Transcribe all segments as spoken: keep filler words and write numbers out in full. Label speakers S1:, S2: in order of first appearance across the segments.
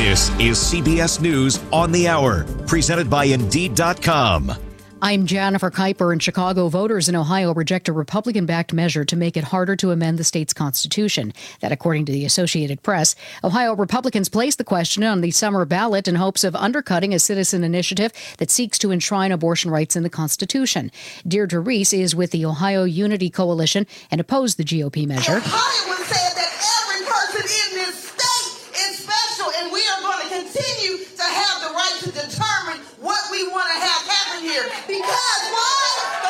S1: This is C B S News on the Hour, presented by Indeed dot com.
S2: I'm Jennifer Kuiper. In Chicago, voters in Ohio reject a Republican-backed measure to make it harder to amend the state's constitution. That, according to the Associated Press. Ohio Republicans placed the question on the summer ballot in hopes of undercutting a citizen initiative that seeks to enshrine abortion rights in the Constitution. Deirdre Reese is with the Ohio Unity Coalition and opposed the G O P measure.
S3: Ohioans said that every person in this state is special, and we are going to continue to have the right to determine what we want to have happen here. Because why?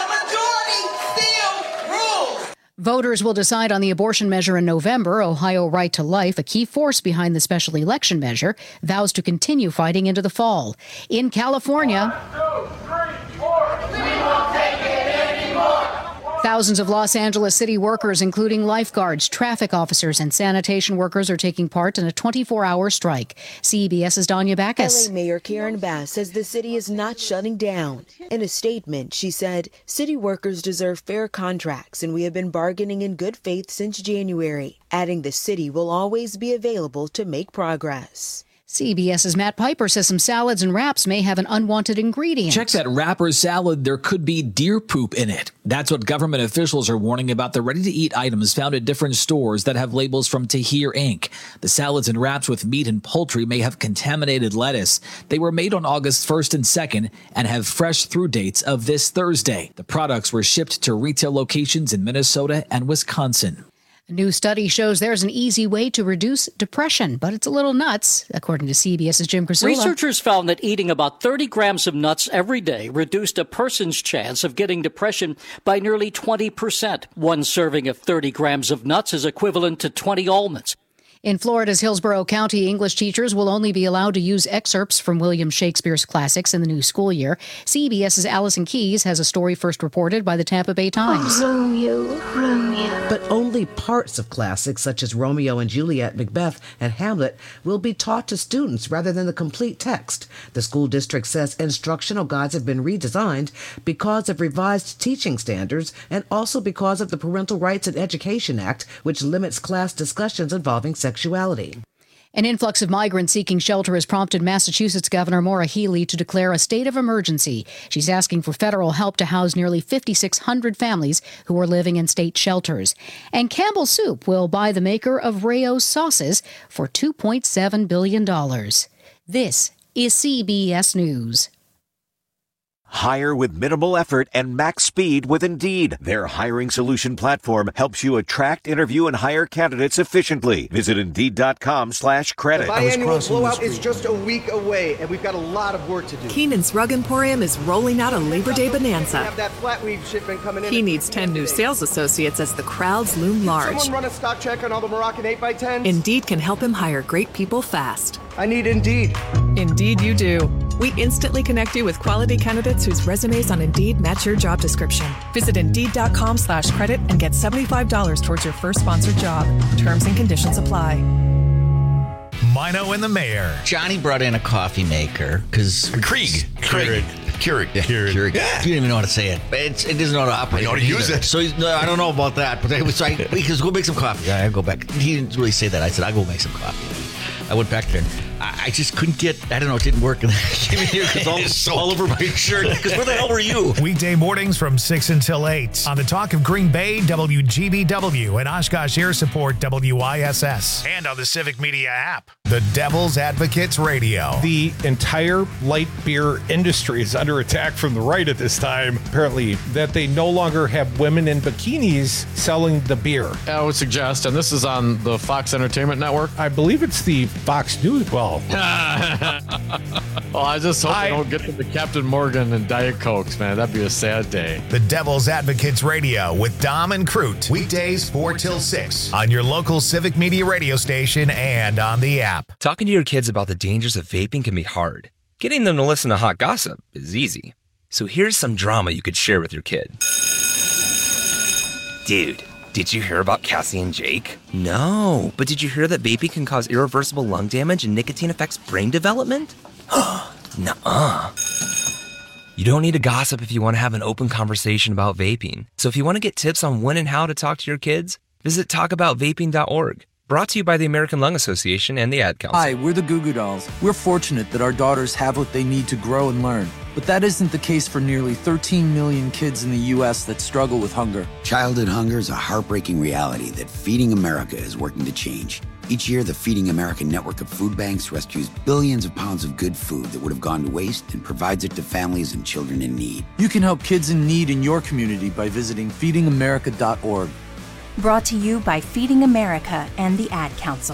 S3: The majority still rules.
S2: Voters will decide on the abortion measure in November. Ohio Right to Life, a key force behind the special election measure, vows to continue fighting into the fall. In California,
S3: One, two, three, four. We won't take it anymore.
S2: Thousands of Los Angeles city workers, including lifeguards, traffic officers, and sanitation workers, are taking part in a twenty-four hour strike. C B S's Danya Backus.
S4: L A Mayor Karen Bass says the city is not shutting down. In a statement, she said, "City workers deserve fair contracts, and we have been bargaining in good faith since January," adding the city will always be available to make progress.
S2: C B S's Matt Piper says some salads and wraps may have an unwanted ingredient.
S5: Check that wrapper salad. There could be deer poop in it. That's what government officials are warning about the ready-to-eat items found at different stores that have labels from Tahir Incorporated. The salads and wraps with meat and poultry may have contaminated lettuce. They were made on August first and second and have fresh through dates of this Thursday. The products were shipped to retail locations in Minnesota and Wisconsin.
S2: A new study shows there's an easy way to reduce depression, but it's a little nuts, according to C B S's Jim Crisula.
S6: Researchers found that eating about thirty grams of nuts every day reduced a person's chance of getting depression by nearly twenty percent. One serving of thirty grams of nuts is equivalent to twenty almonds.
S2: In Florida's Hillsborough County, English teachers will only be allowed to use excerpts from William Shakespeare's classics in the new school year. C B S's Allison Keyes has a story first reported by the Tampa Bay Times.
S7: Oh, Romeo, Romeo.
S8: But only parts of classics such as Romeo and Juliet, Macbeth, and Hamlet will be taught to students rather than the complete text. The school district says instructional guides have been redesigned because of revised teaching standards and also because of the Parental Rights and Education Act, which limits class discussions involving sexuality. Sexuality.
S2: An influx of migrants seeking shelter has prompted Massachusetts Governor Maura Healey to declare a state of emergency. She's asking for federal help to house nearly fifty-six hundred families who are living in state shelters. And Campbell Soup will buy the maker of Rao's sauces for two point seven billion dollars. This is C B S News.
S1: Hire with minimal effort and max speed with Indeed. Their hiring solution platform helps you attract, interview, and hire candidates efficiently. Visit Indeed.com slash credit.
S9: The biannual blowout is just a week away, and we've got a lot of work to do.
S10: Keenan's Rug Emporium is rolling out a Labor Day bonanza.
S9: We have that flat weave shipment coming in.
S10: He needs ten new sales associates as the crowds loom large.
S9: Someone run a stock check on all the Moroccan eight by tens?
S10: Indeed can help him hire great people fast.
S9: I need Indeed.
S10: Indeed you do. We instantly connect you with quality candidates whose resumes on Indeed match your job description. Visit Indeed.com slash credit and get seventy-five dollars towards your first sponsored job. Terms and conditions apply.
S11: Mino and the Mayor.
S12: Johnny brought in a coffee maker because
S13: Krieg.
S12: Krieg. Keurig. Yeah.
S13: Keurig.
S12: Keurig.
S13: Yeah.
S12: You don't even know how to say it. It's, it doesn't know how to operate.
S13: I know how to use
S12: either.
S13: it.
S12: So he's, no, I don't know about that. But I was like, because go make some coffee. I go back. He didn't really say that. I said, I'll go make some coffee. I went back there. And I, I just couldn't get, I don't know, it didn't work. And I came in here because all, so all over my shirt. Because where the hell were you?
S11: Weekday mornings from six until eight on the Talk of Green Bay, W G B W, and Oshkosh Air Support, W I S S. And on the Civic Media app, the Devil's Advocates Radio.
S14: The entire light beer industry is under attack from the right at this time, apparently, that they no longer have women in bikinis selling the beer.
S15: I would suggest, and this is on the Fox Entertainment Network.
S14: I believe it's the Fox News. Well,
S15: well, I just hope I, they don't get to the Captain Morgan and Diet Cokes, man. That'd be a sad day.
S11: The Devil's Advocates Radio with Dom and Crute. Weekdays four till six on your local Civic Media radio station and on the app.
S16: Talking to your kids about the dangers of vaping can be hard. Getting them to listen to hot gossip is easy. So here's some drama you could share with your kid. Dude, did you hear about Cassie and Jake? No, but did you hear that vaping can cause irreversible lung damage and nicotine affects brain development? Nuh-uh. You don't need to gossip if you want to have an open conversation about vaping. So if you want to get tips on when and how to talk to your kids, visit talk about vaping dot org. Brought to you by the American Lung Association and the Ad Council.
S13: Hi, we're the Goo Goo Dolls. We're fortunate that our daughters have what they need to grow and learn. But that isn't the case for nearly thirteen million kids in the U S that struggle with hunger.
S17: Childhood hunger is a heartbreaking reality that Feeding America is working to change. Each year, the Feeding America network of food banks rescues billions of pounds of good food that would have gone to waste and provides it to families and children in need.
S13: You can help kids in need in your community by visiting feeding america dot org.
S18: Brought to you by Feeding America and the Ad Council.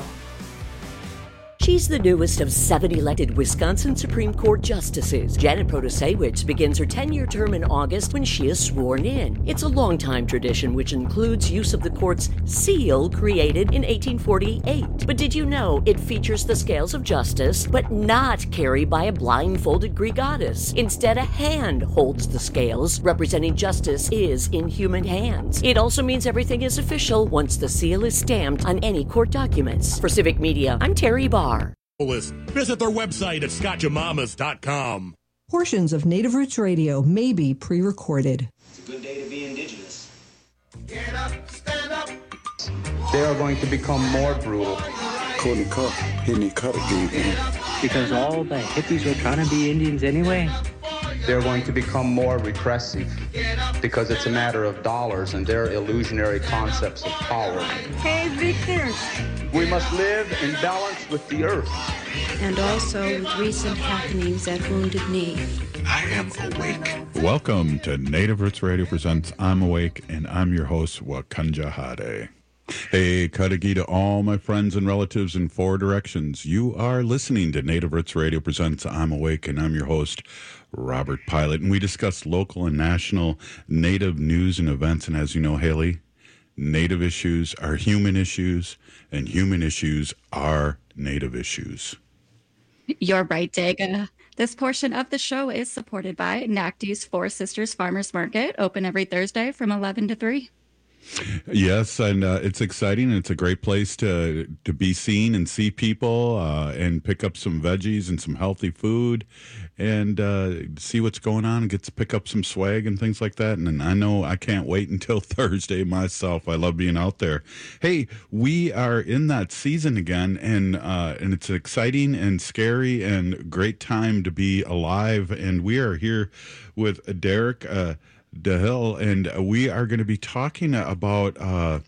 S19: She's the newest of seven elected Wisconsin Supreme Court justices. Janet Protasewicz begins her ten-year term in August when she is sworn in. It's a long-time tradition which includes use of the court's seal created in eighteen forty-eight. But did you know it features the scales of justice, but not carried by a blindfolded Greek goddess? Instead, a hand holds the scales, representing justice is in human hands. It also means everything is official once the seal is stamped on any court documents. For Civic Media, I'm Terry Barr.
S20: Visit their website at scotchamamas dot com.
S21: Portions of Native Roots Radio may be pre-recorded.
S22: It's a good day to be indigenous.
S23: Get up, stand up. They are going to become more brutal.
S24: Couldn't cut, hitting cut again.
S25: Because all the hippies were trying to be Indians anyway.
S23: They're going to become more repressive because it's a matter of dollars and their illusionary concepts of power.
S26: Hey, Victor.
S23: We must live in balance with the earth.
S26: And also with recent happenings at Wounded Knee.
S24: I am awake. Welcome to Native Roots Radio presents I'm Awake, and I'm your host, Wakanja Hade. Hey, Kadagi to all my friends and relatives in four directions. You are listening to Native Roots Radio presents I'm Awake, and I'm your host, Robert Pilot. And we discuss local and national Native news and events. And as you know, Haley, Native issues are human issues, and human issues are Native issues.
S27: You're right, Daga. This portion of the show is supported by N A C D's Four Sisters Farmers Market, open every Thursday from eleven to three.
S24: Yes, and uh, it's exciting, and it's a great place to to be seen and see people uh, and pick up some veggies and some healthy food and uh, see what's going on and get to pick up some swag and things like that. And, and I know I can't wait until Thursday myself. I love being out there. Hey, we are in that season again, and uh, and it's exciting and scary and great time to be alive. And we are here with Derek Uh, DeHill, and we are going to be talking about uh,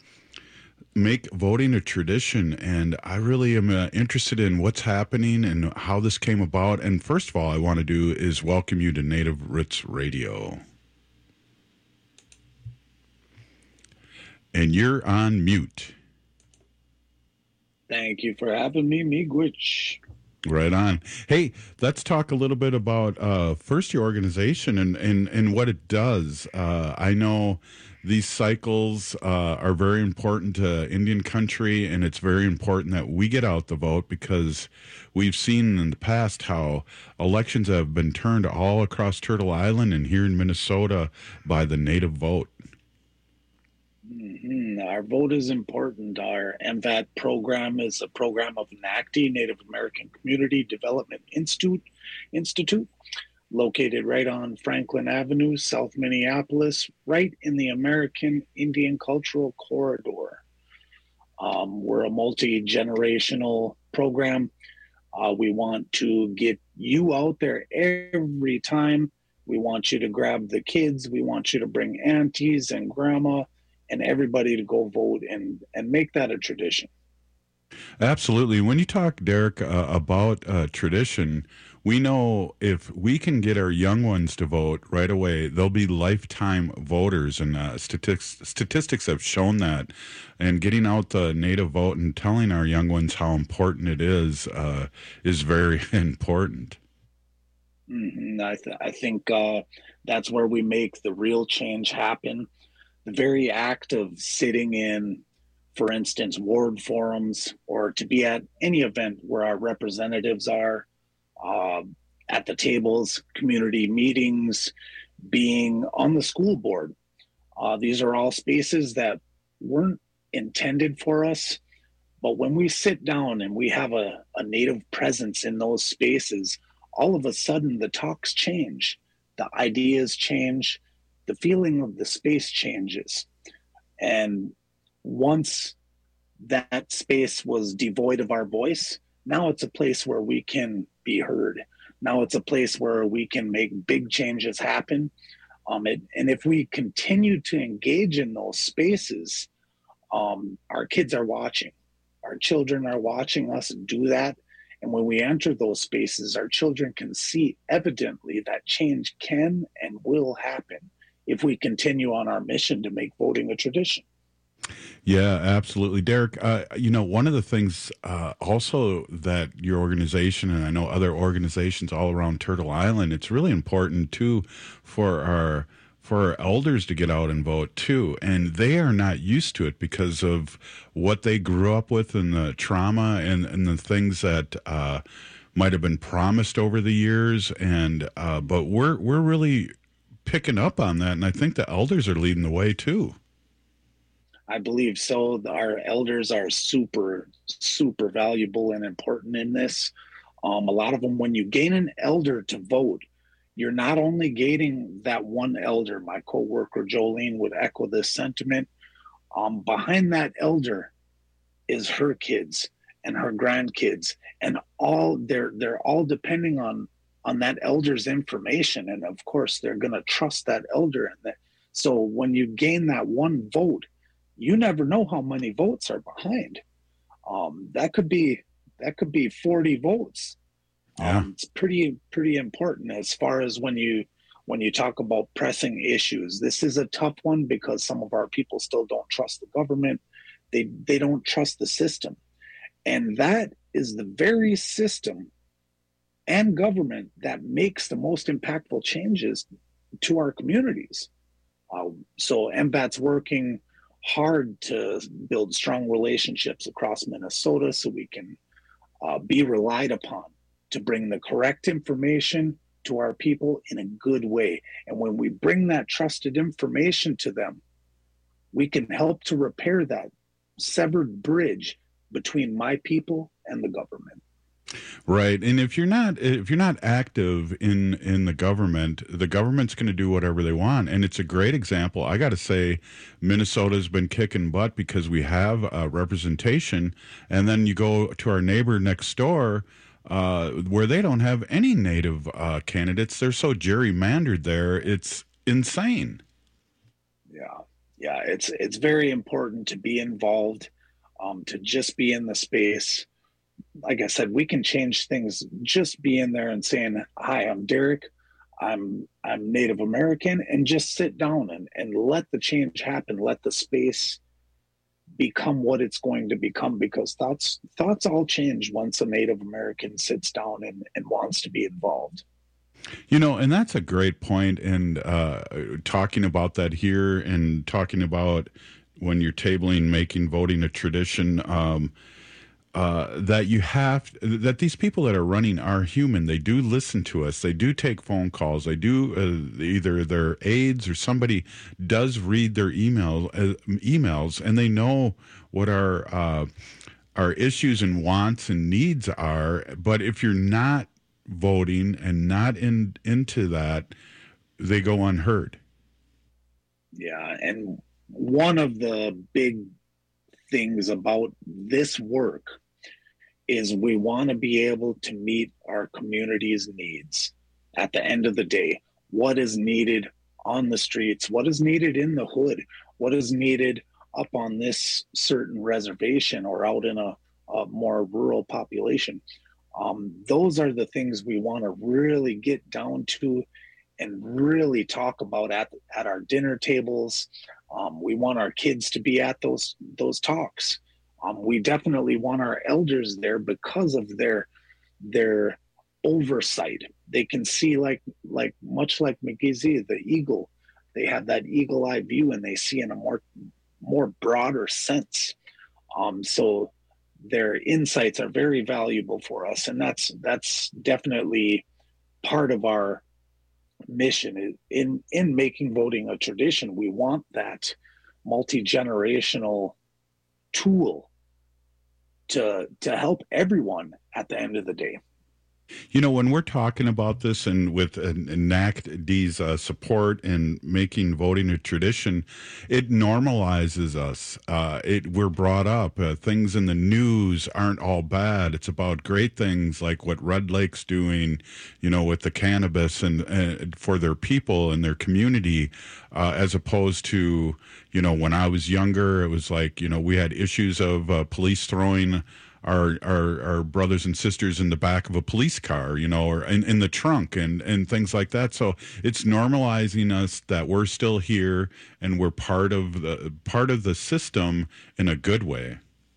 S24: make voting a tradition. And I really am uh, interested in what's happening and how this came about. And first of all, I want to do is welcome you to Native Roots Radio. And you're on mute.
S28: Thank you for having me, Miigwech.
S24: Right on. Hey, let's talk a little bit about uh, first your organization and, and, and what it does. Uh, I know these cycles uh, are very important to Indian country, and it's very important that we get out the vote because we've seen in the past how elections have been turned all across Turtle Island and here in Minnesota by the Native vote.
S28: Mm-hmm. Our vote is important. Our M V A T program is a program of N A C D, Native American Community Development Institute, Institute, located right on Franklin Avenue, South Minneapolis, right in the American Indian Cultural Corridor. Um, we're a multi-generational program. Uh, we want to get you out there every time. We want you to grab the kids. We want you to bring aunties and grandma and everybody to go vote and, and make that a tradition.
S24: Absolutely. When you talk, Derek, uh, about uh, tradition, we know if we can get our young ones to vote right away, they'll be lifetime voters. And uh, statistics, statistics have shown that. And getting out the Native vote and telling our young ones how important it is uh, is very important.
S28: Mm-hmm. I, th- I think uh, that's where we make the real change happen. The very act of sitting in, for instance, ward forums, or to be at any event where our representatives are, uh, at the tables, community meetings, being on the school board. Uh, these are all spaces that weren't intended for us, but when we sit down and we have a, a Native presence in those spaces, all of a sudden the talks change, the ideas change, the feeling of the space changes. And once that space was devoid of our voice. Now it's a place where we can be heard. Now it's a place where we can make big changes happen. Um, it, and if we continue to engage in those spaces, um, our kids are watching. Our children are watching us do that. And when we enter those spaces, our children can see evidently that change can and will happen if we continue on our mission to make voting a tradition.
S24: Yeah, absolutely. Derek, uh, you know, one of the things uh, also that your organization, and I know other organizations all around Turtle Island, it's really important too for our for our elders to get out and vote too. And they are not used to it because of what they grew up with and the trauma and, and the things that uh, might have been promised over the years. And uh, but we're we're really picking up on that, and I think the elders are leading the way too.
S28: I believe so. Our elders are super, super valuable and important in this. Um, a lot of them, when you gain an elder to vote, you're not only gaining that one elder. My coworker Jolene would echo this sentiment. Um, behind that elder is her kids and her grandkids, and all they're they're all depending on on that elder's information, and of course they're going to trust that elder. And that, so when you gain that one vote, you never know how many votes are behind. Um, that could be that could be forty votes.
S24: Yeah.
S28: Um, it's pretty pretty important as far as when you when you talk about pressing issues. This is a tough one because some of our people still don't trust the government. They they don't trust the system, and that is the very system and government that makes the most impactful changes to our communities. Uh, so M B A T's working hard to build strong relationships across Minnesota so we can uh, be relied upon to bring the correct information to our people in a good way. And when we bring that trusted information to them, we can help to repair that severed bridge between my people and the government.
S24: Right. And if you're not if you're not active in in the government, the government's going to do whatever they want. And it's a great example. I got to say, Minnesota's been kicking butt because we have uh, representation. And then you go to our neighbor next door uh, where they don't have any native uh, candidates. They're so gerrymandered there. It's insane.
S28: Yeah. Yeah. It's it's very important to be involved, um, to just be in the space. Like I said, we can change things just being there and saying, hi, I'm Derek, I'm I'm Native American, and just sit down and, and let the change happen, let the space become what it's going to become, because thoughts thoughts all change once a Native American sits down and, and wants to be involved.
S24: You know, and that's a great point. And uh, talking about that here and talking about when you're tabling, making voting a tradition, um, Uh, that you have that these people that are running are human. They do listen to us. They do take phone calls. They do uh, either their aides or somebody does read their email uh, emails, and they know what our uh, our issues and wants and needs are. But if you're not voting and not in into that, they go unheard.
S28: Yeah, and one of the big things about this work is we want to be able to meet our community's needs. At the end of the day, what is needed on the streets, what is needed in the hood, what is needed up on this certain reservation or out in a, a more rural population. Um, those are the things we want to really get down to and really talk about at, at our dinner tables. Um, we want our kids to be at those those talks. Um, we definitely want our elders there because of their their oversight. They can see like like much like McGizzy, the eagle. They have that eagle eye view and they see in a more more broader sense. Um, so their insights are very valuable for us, and that's that's definitely part of our mission in in making voting a tradition. We want that multi-generational tool to to help everyone at the end of the day.
S24: You know, when we're talking about this and with uh, N A C D's uh, support and making voting a tradition, it normalizes us. Uh, it we're brought up. Uh, things in the news aren't all bad. It's about great things like what Red Lake's doing, you know, with the cannabis and uh, for their people and their community, uh, as opposed to, you know, when I was younger, it was like, you know, we had issues of uh, police throwing Our, our our brothers and sisters in the back of a police car, you know, or in, in the trunk and, and things like that. So it's normalizing us that we're still here and we're part of the part of the system in a good way.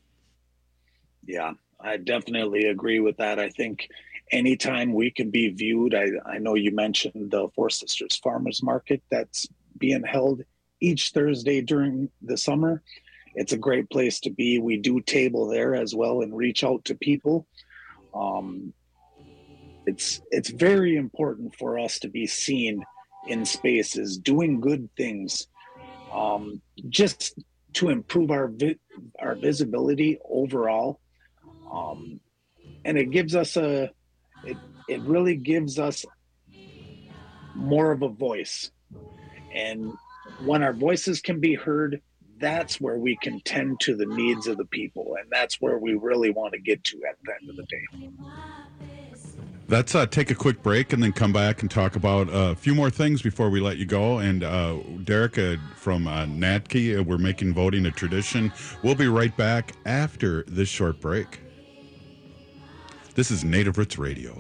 S28: Yeah, I definitely agree with that. I think anytime we can be viewed, I, I know you mentioned the Four Sisters Farmers Market that's being held each Thursday during the summer. It's a great place to be. We do table there as well and reach out to people. Um, it's it's very important for us to be seen in spaces, doing good things, um, just to improve our vi- our visibility overall. Um, and it gives us a, it it really gives us more of a voice. And when our voices can be heard, that's where we can tend to the needs of the people. And that's where we really want to get to at the end of the day.
S24: Let's uh, take a quick break and then come back and talk about uh, a few more things before we let you go. And uh, Derek uh, from uh, N A T C, uh, we're making voting a tradition. We'll be right back after this short break. This is Native Roots Radio.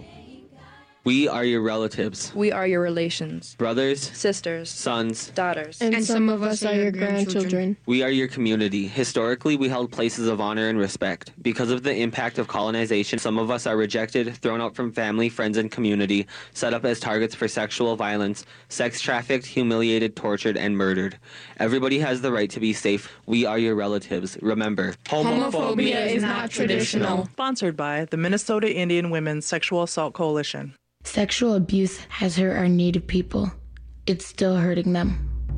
S1: We are your relatives.
S2: We are your relations.
S1: Brothers.
S2: Sisters.
S1: Sons.
S2: Daughters.
S3: And, and some of us are your grandchildren.
S1: We are your community. Historically, we held places of honor and respect. Because of the impact of colonization, some of us are rejected, thrown out from family, friends, and community, set up as targets for sexual violence, sex trafficked, humiliated, tortured, and murdered. Everybody has the right to be safe. We are your relatives. Remember,
S3: homophobia is not traditional.
S4: Sponsored by the Minnesota Indian Women's Sexual Assault Coalition.
S5: Sexual abuse has hurt our Native people. It's still hurting them.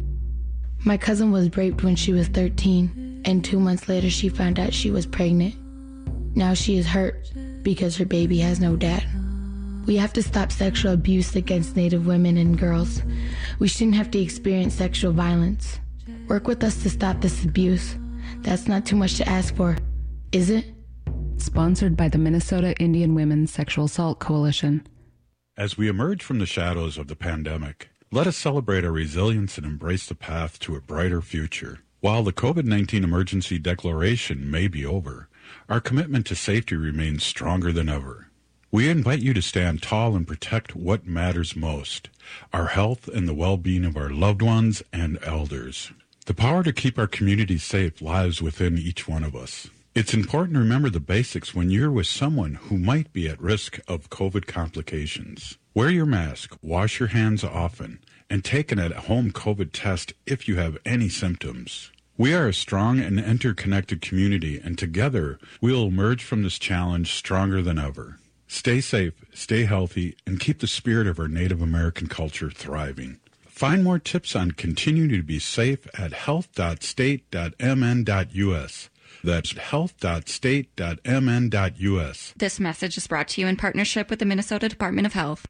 S5: My cousin was raped when she was thirteen, and two months later she found out she was pregnant. Now she is hurt because her baby has no dad. We have to stop sexual abuse against Native women and girls. We shouldn't have to experience sexual violence. Work with us to stop this abuse. That's not too much to ask for, is it?
S6: Sponsored by the Minnesota Indian Women's Sexual Assault Coalition.
S24: As we emerge from the shadows of the pandemic, let us celebrate our resilience and embrace the path to a brighter future. While the COVID nineteen emergency declaration may be over, our commitment to safety remains stronger than ever. We invite you to stand tall and protect what matters most, our health and the well-being of our loved ones and elders. The power to keep our community safe lies within each one of us. It's important to remember the basics when you're with someone who might be at risk of COVID complications. Wear your mask, wash your hands often, and take an at-home COVID test if you have any symptoms. We are a strong and interconnected community, and together we'll emerge from this challenge stronger than ever. Stay safe, stay healthy, and keep the spirit of our Native American culture thriving. Find more tips on continuing to be safe at health dot state dot m n dot u s. That's health dot state dot m n dot u s.
S27: This message is brought to you in partnership with the Minnesota Department of Health.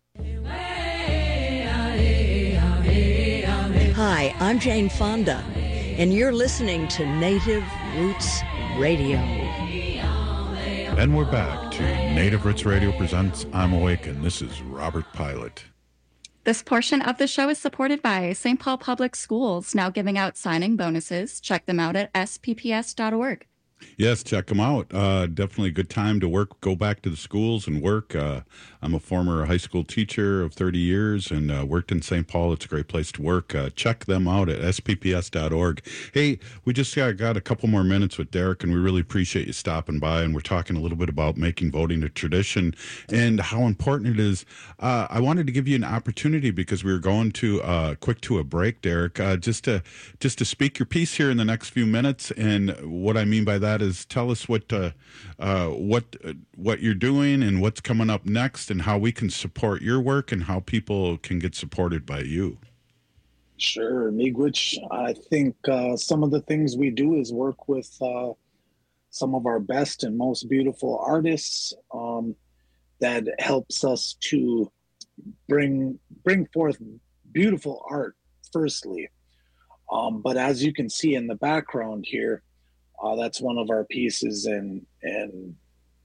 S19: Hi, I'm Jane Fonda, and you're listening to Native Roots Radio.
S24: And we're back to Native Roots Radio presents I'm Awakened. This is Robert Pilot.
S27: This portion of the show is supported by Saint Paul Public Schools, now giving out signing bonuses. Check them out at s p p s dot org.
S24: Yes, check them out. Uh, definitely a good time to work, go back to the schools and work. Uh, I'm a former high school teacher of thirty years and uh, worked in Saint Paul. It's a great place to work. Uh, check them out at s p p s dot org. Hey, we just got, got a couple more minutes with Derek, and we really appreciate you stopping by. And we're talking a little bit about making voting a tradition and how important it is. Uh, I wanted to give you an opportunity because we were going to uh, quick to a break, Derek, uh, just to just to speak your piece here in the next few minutes. And what I mean by that is tell us what uh, uh, what uh, what you're doing and what's coming up next, and how we can support your work and how people can get supported by you.
S28: Sure, Miigwech. I think uh, some of the things we do is work with uh, some of our best and most beautiful artists um, that helps us to bring bring forth beautiful art, firstly. Um, but as you can see in the background here, uh, that's one of our pieces, and and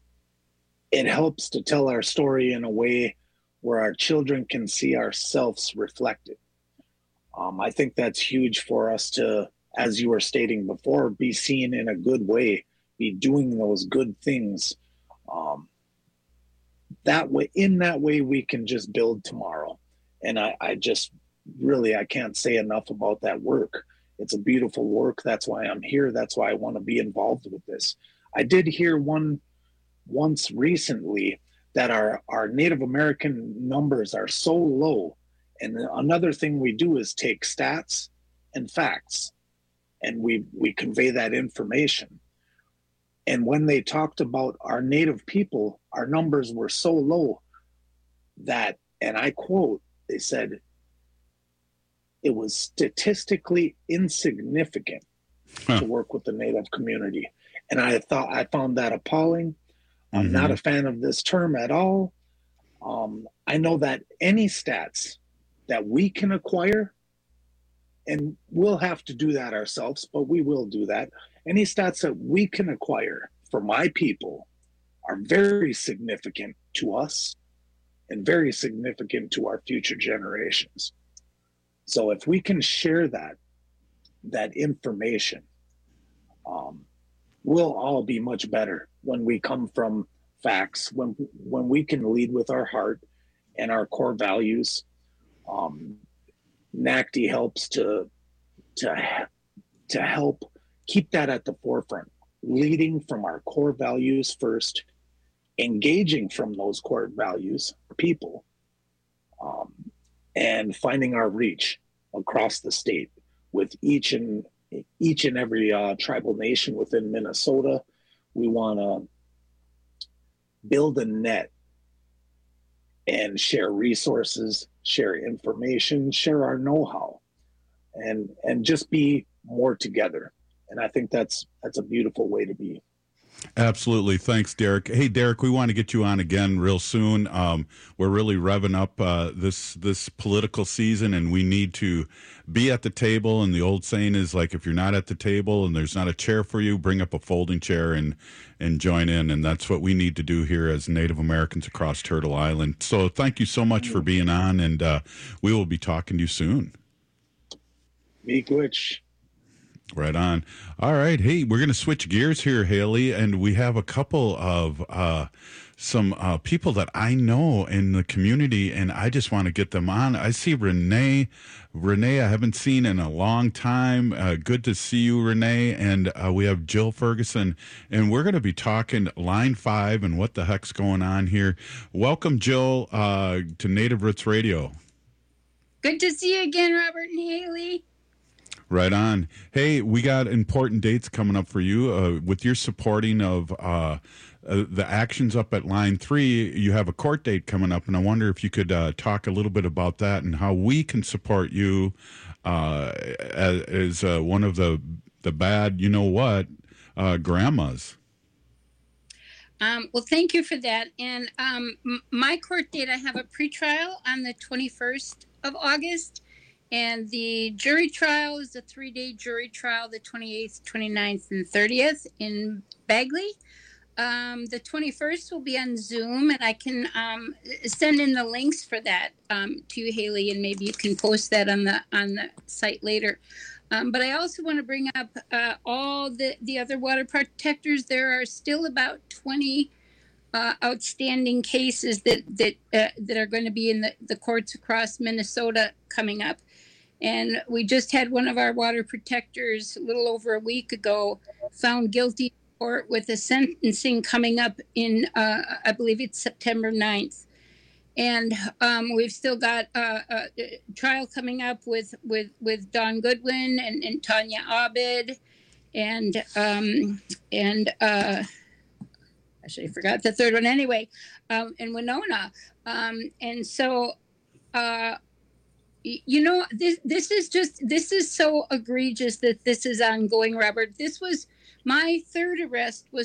S28: it helps to tell our story in a way where our children can see ourselves reflected. Um, I think that's huge for us to, as you were stating before, be seen in a good way, be doing those good things. Um, that way, in that way, we can just build tomorrow. And I, I just really, I can't say enough about that work. It's a beautiful work. That's why I'm here. That's why I want to be involved with this. I did hear one once recently that our, our Native American numbers are so low. And another thing we do is take stats and facts, and we, we convey that information. And when they talked about our Native people, our numbers were so low that, and I quote, they said, it was statistically insignificant huh. to work with the Native community. And I thought, I found that appalling. I'm mm-hmm. not a fan of this term at all. Um, I know that any stats that we can acquire, and we'll have to do that ourselves, but we will do that. Any stats that we can acquire for my people are very significant to us and very significant to our future generations. So if we can share that, that information, um, we'll all be much better when we come from facts, when when we can lead with our heart and our core values. Um, NACD helps to to to help keep that at the forefront, leading from our core values first, engaging from those core values, people, um, and finding our reach across the state with each and each and every uh, tribal nation within Minnesota. We want to build a net and share resources, share information, share our know-how, and and just be more together. And I think that's that's a beautiful way to be.
S24: Absolutely. Thanks, Derek. Hey, Derek, we want to get you on again real soon. Um, we're really revving up uh, this this political season, and we need to be at the table. And the old saying is, like, if you're not at the table and there's not a chair for you, bring up a folding chair and and join in. And that's what we need to do here as Native Americans across Turtle Island. So thank you so much for being on, and uh, we will be talking to you soon.
S28: Be good.
S24: Right on. All right. Hey, we're going to switch gears here, Haley, and we have a couple of uh, some uh, people that I know in the community, and I just want to get them on. I see Renee. Renee, I haven't seen in a long time. Uh, good to see you, Renee. And uh, we have Jill Ferguson, and we're going to be talking Line five and what the heck's going on here. Welcome, Jill, uh, to Native Roots Radio.
S2: Good to see you again, Robert and Haley.
S24: Right on. Hey, we got important dates coming up for you. Uh, with your supporting of uh, uh, the actions up at Line three, you have a court date coming up, and I wonder if you could uh, talk a little bit about that and how we can support you uh, as, as uh, one of the, the bad, you know what, uh, grandmas.
S2: Um, well, thank you for that. And um, m- my court date, I have a pretrial on the twenty-first of August. And the jury trial is a three-day jury trial, the twenty-eighth, twenty-ninth, and thirtieth in Bagley. Um, the twenty-first will be on Zoom, and I can um, send in the links for that um, to you, Haley, and maybe you can post that on the on the site later. Um, but I also want to bring up uh, all the, the other water protectors. There are still about twenty uh, outstanding cases that that uh, that are going to be in the, the courts across Minnesota coming up. And we just had one of our water protectors a little over a week ago found guilty in court with a sentencing coming up in, uh, I believe it's September ninth. And um, we've still got uh, a trial coming up with, with, with Don Goodwin and, and Tanya Abed and, um, and uh, actually I forgot the third one anyway, um, in Winona. Um, and so, uh, You know, this this is just, this is so egregious that this is ongoing, Robert. This was, my third arrest was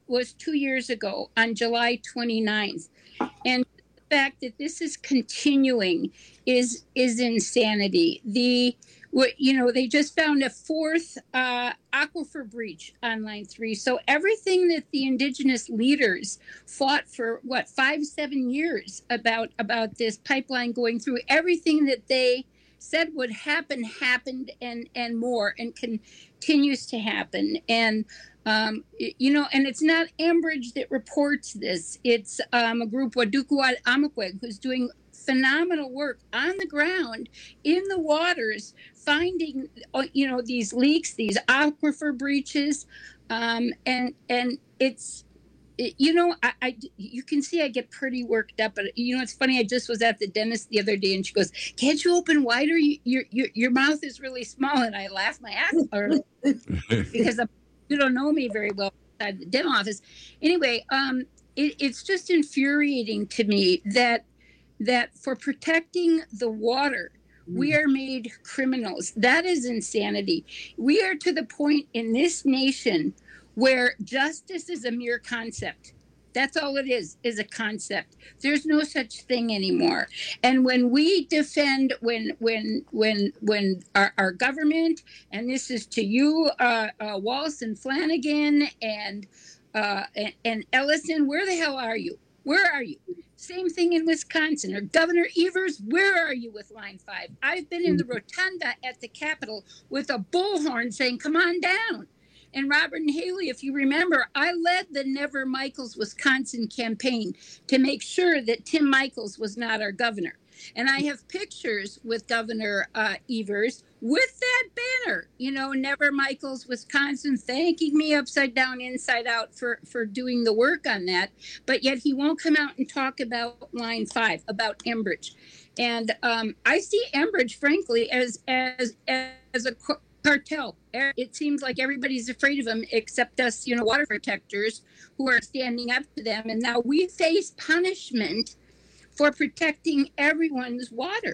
S2: was two years ago on July twenty-ninth. And the fact that this is continuing is is insanity. The what you know they just found a fourth uh, aquifer breach on line three. So everything that the indigenous leaders fought for what five seven years about about this pipeline going through, everything that they said would happen happened and and more and continues to happen. And um, you know, and it's not Enbridge that reports this. It's um, a group, Wadukuwat Amakweg, who's doing phenomenal work on the ground in the waters, finding you know these leaks, these aquifer breaches, um, and and it's it, you know I, I you can see I get pretty worked up. But you know it's funny. I just was at the dentist the other day, and she goes, "Can't you open wider? You, your your your mouth is really small." And I laughed my ass off because I'm, you don't know me very well inside the dental office. Anyway, um, it, it's just infuriating to me that. that for protecting the water, we are made criminals. That is insanity. We are to the point in this nation where justice is a mere concept. That's all it is, is a concept. There's no such thing anymore. And when we defend, when when when when our, our government, and this is to you, uh, uh, Walsh and Flanagan and, uh, and and Ellison, where the hell are you? Where are you? Same thing in Wisconsin. Or Governor Evers, where are you with Line five? I've been in the rotunda at the Capitol with a bullhorn saying, come on down. And Robert and Haley, if you remember, I led the Never Michaels Wisconsin campaign to make sure that Tim Michaels was not our governor. And I have pictures with Governor uh, Evers with that banner, you know, Never Michaels, Wisconsin, thanking me upside down, inside out for, for doing the work on that. But yet he won't come out and talk about Line five, about Enbridge. And um, I see Enbridge, frankly, as as as a cartel. It seems like everybody's afraid of them except us, you know, water protectors who are standing up to them. And now we face punishment for protecting everyone's water.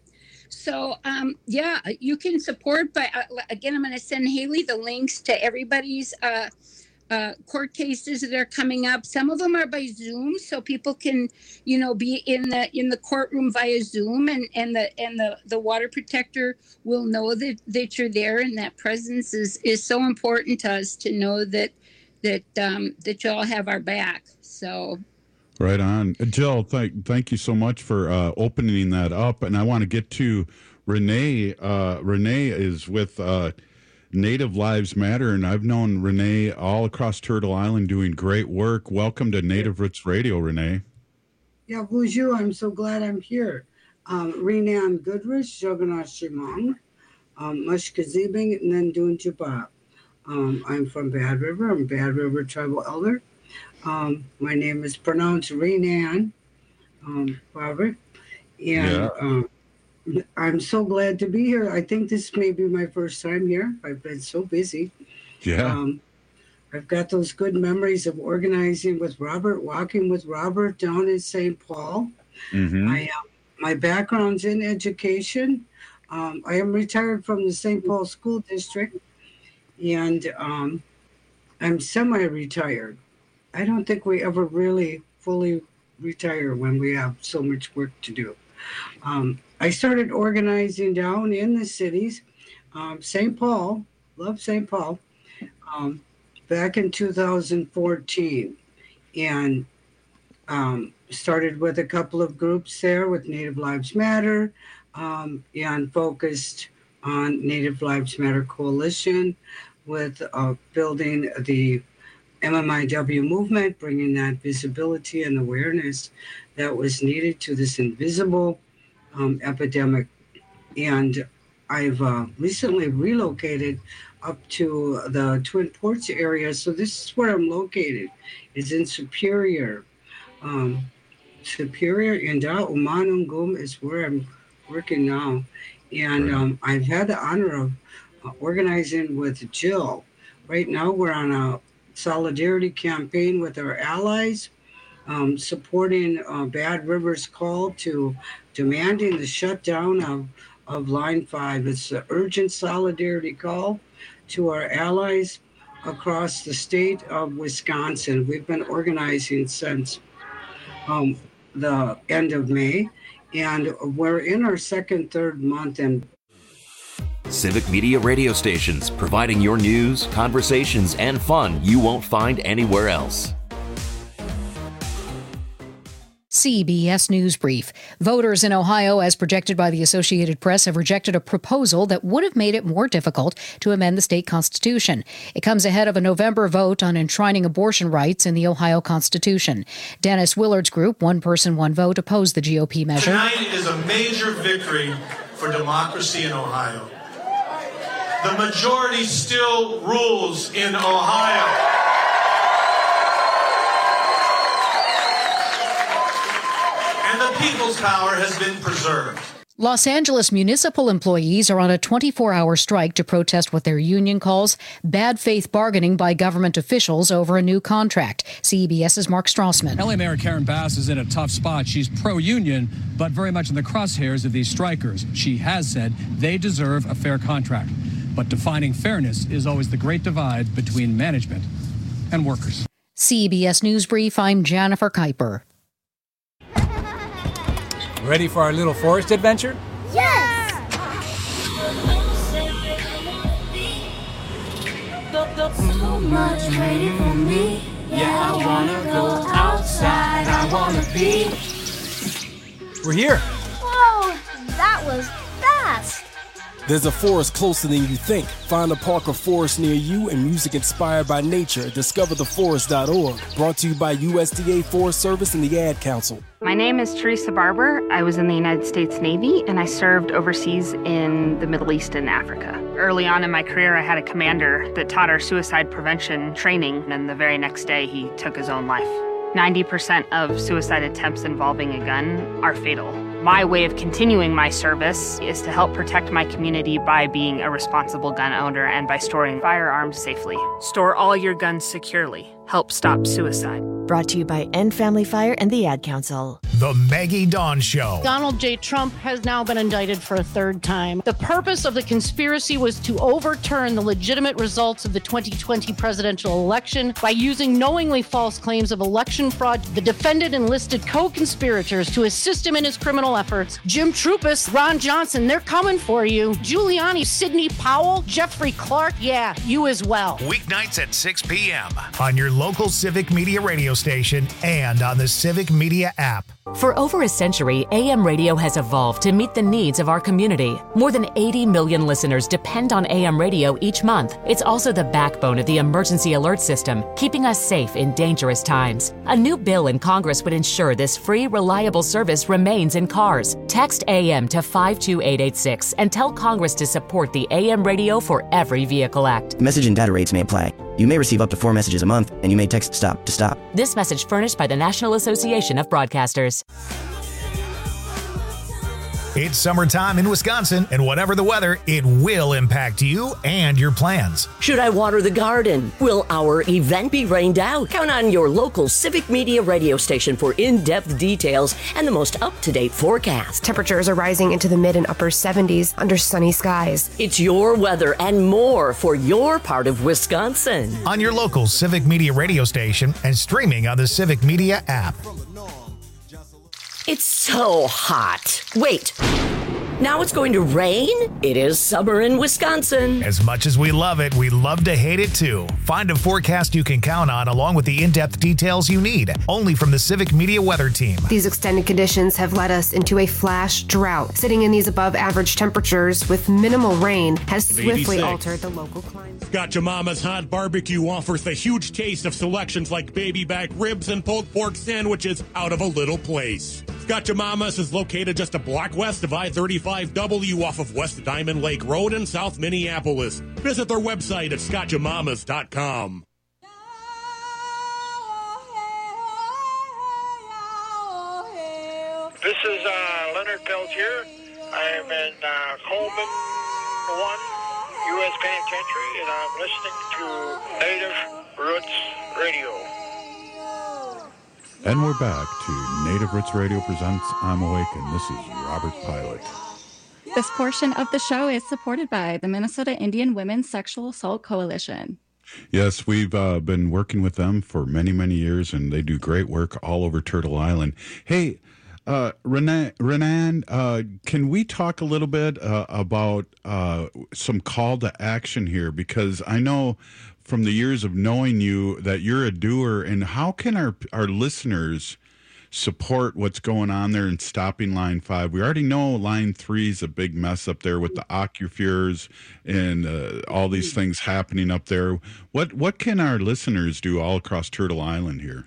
S2: So, um, yeah, you can support, but uh, again, I'm going to send Haley the links to everybody's uh, uh, court cases that are coming up. Some of them are by Zoom, so people can, you know, be in the in the courtroom via Zoom, and, and the and the, the water protector will know that, that you're there, and that presence is, is so important to us to know that that um, that y'all have our back. So.
S24: Right on. Jill, thank thank you so much for uh, opening that up. And I want to get to Renee. Uh, Renee is with uh, Native Lives Matter, and I've known Renee all across Turtle Island doing great work. Welcome to Native Roots Radio, Renee.
S7: Yeah, bonjour. I'm so glad I'm here. Um, Renan Goodrich, Joganath Shimong, um, Mushkazibing, and then doing Jabab. Um, I'm from Bad River. I'm Bad River Tribal Elder. Um, my name is pronounced Renan, um, Robert, and yeah. um, I'm so glad to be here. I think this may be my first time here. I've been so busy.
S24: Yeah.
S7: Um, I've got those good memories of organizing with Robert, walking with Robert down in Saint Paul.
S24: Mm-hmm.
S7: I um, my background's in education. Um, I am retired from the Saint Paul School District, and um, I'm semi-retired. I don't think we ever really fully retire when we have so much work to do. Um, I started organizing down in the cities, um, Saint Paul, love Saint Paul, um, back in two thousand fourteen, and um, started with a couple of groups there with Native Lives Matter, um, and focused on Native Lives Matter Coalition with uh, building the M M I W movement, bringing that visibility and awareness that was needed to this invisible um, epidemic. And I've uh, recently relocated up to the Twin Ports area. So this is where I'm located. It's in Superior. Um, Superior and Umanungum is where I'm working now. And um, I've had the honor of uh, organizing with Jill. Right now we're on a solidarity campaign with our allies, um, supporting uh, Bad River's call to demanding the shutdown of, of Line five. It's an urgent solidarity call to our allies. across the state of Wisconsin. We've been organizing since um, the end of May, and we're in our second, third month. And
S8: Civic Media radio stations, providing your news, conversations, and fun you won't find anywhere else.
S9: C B S News Brief. Voters in Ohio, as projected by the Associated Press, have rejected a proposal that would have made it more difficult to amend the state constitution. It comes ahead of a November vote on enshrining abortion rights in the Ohio Constitution. Dennis Willard's group, One Person, One Vote, opposed the G O P measure.
S10: Tonight is a major victory for democracy in Ohio. The majority still rules in Ohio. And the people's power has been preserved.
S9: Los Angeles municipal employees are on a twenty-four hour strike to protest what their union calls bad faith bargaining by government officials over a new contract. CBS's Mark Strassman.
S11: L A Mayor Karen Bass is in a tough spot. She's pro-union, but very much in the crosshairs of these strikers. She has said they deserve a fair contract. But defining fairness is always the great divide between management and workers.
S9: C B S News Brief, I'm Jennifer Kuiper.
S12: Ready for our little forest adventure?
S14: Yes! So much waiting for me. Yeah, I wanna go outside. I wanna be.
S12: We're here.
S14: Whoa, that was fast.
S15: There's a forest closer than you think. Find a park or forest near you and music inspired by nature at discover the forest dot org. Brought to you by U S D A Forest Service and the Ad Council.
S16: My name is Teresa Barber. I was in the United States Navy and I served overseas in the Middle East and Africa. Early on in my career, I had a commander that taught our suicide prevention training, and the very next day he took his own life. ninety percent of suicide attempts involving a gun are fatal. My way of continuing my service is to help protect my community by being a responsible gun owner and by storing firearms safely. Store all your guns securely. Help stop suicide.
S29: Brought to you by End Family Fire and the Ad Council.
S30: The Maggie Dawn Show.
S31: Donald J. Trump has now been indicted for a third time. The purpose of the conspiracy was to overturn the legitimate results of the twenty twenty presidential election by using knowingly false claims of election fraud. The defendant enlisted co-conspirators to assist him in his criminal efforts. Jim Trupis, Ron Johnson, they're coming for you. Giuliani, Sidney Powell, Jeffrey Clark, yeah, you as well.
S30: Weeknights at six p.m. on your local Civic Media radio station and on the Civic Media app.
S32: For over a century, A M radio has evolved to meet the needs of our community. More than eighty million listeners depend on A M radio each month. It's also the backbone of the emergency alert system, keeping us safe in dangerous times. A new bill in Congress would ensure this free, reliable service remains in cars. Text A M to five two eight eight six and tell Congress to support the A M Radio for Every Vehicle Act.
S33: Message and data rates may apply. You may receive up to four messages a month, and you may text STOP to stop.
S32: This message furnished by the National Association of Broadcasters.
S30: It's summertime in Wisconsin, and whatever the weather, it will impact you and your plans.
S19: Should I water the garden? Will our event be rained out? Count on your local Civic Media radio station for in-depth details and the most up-to-date forecast.
S34: Temperatures are rising into the mid and upper seventies under sunny skies.
S19: It's your weather and more for your part of Wisconsin.
S30: On your local Civic Media radio station and streaming on the Civic Media app.
S19: It's so hot. Wait. Now it's going to rain? It is summer in Wisconsin.
S30: As much as we love it, we love to hate it too. Find a forecast you can count on along with the in-depth details you need, only from the Civic Media weather team.
S34: These extended conditions have led us into a flash drought. Sitting in these above average temperatures with minimal rain has swiftly altered the local climate.
S20: Scott Jemama's Hot Barbecue offers the huge taste of selections like baby back ribs and pulled pork sandwiches out of a little place. Scott Jemama's is located just a block west of I thirty-five W off of West Diamond Lake Road in South Minneapolis. Visit their website at scott jemamas dot com.
S35: This is uh, Leonard Peltier. I am in uh, Coleman one, U S Penitentiary, and I'm listening to Native Roots Radio.
S24: And we're back to Native Roots Radio presents I'm Awake, and this is Robert Pilot.
S27: This portion of the show is supported by the Minnesota Indian Women's Sexual Assault Coalition.
S24: Yes, we've uh, been working with them for many, many years, and they do great work all over Turtle Island. Hey, uh, Renan, Renan uh, can we talk a little bit uh, about uh, some call to action here? Because I know from the years of knowing you that you're a doer, and how can our our listeners support what's going on there and stopping Line five? We already know Line three is a big mess up there with the aquifers and uh, all these things happening up there. What what can our listeners do all across Turtle Island here?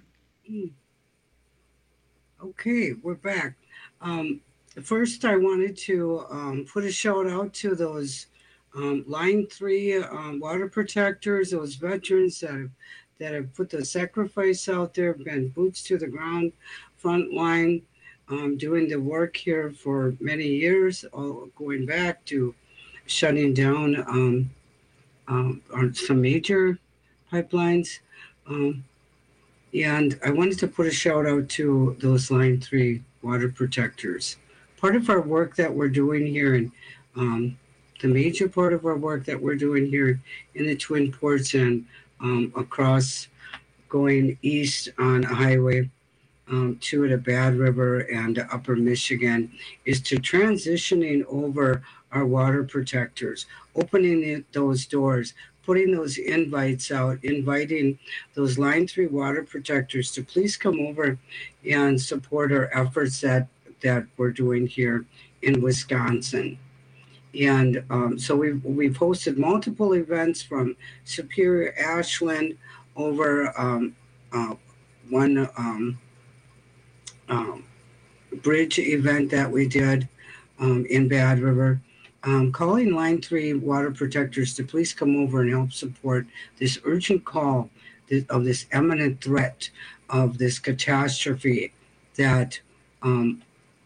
S7: Okay, we're back. Um, first, I wanted to um, put a shout out to those um, Line three um, water protectors, those veterans that have, that have put the sacrifice out there, been boots to the ground, front line, um, doing the work here for many years, all going back to shutting down um, um, some major pipelines. Um, and I wanted to put a shout out to those Line three water protectors. Part of our work that we're doing here, and um, the major part of our work that we're doing here in the Twin Ports and um, across going east on a highway um, to the Bad River and Upper Michigan, is to transitioning over our water protectors, opening it, those doors, putting those invites out, inviting those Line three water protectors to please come over and support our efforts that, that we're doing here in Wisconsin. And um, so we've, we've hosted multiple events from Superior, Ashland, over um, uh, one um, um, bridge event that we did um, in Bad River, um, calling Line three water protectors to please come over and help support this urgent call of this imminent threat of this catastrophe that um,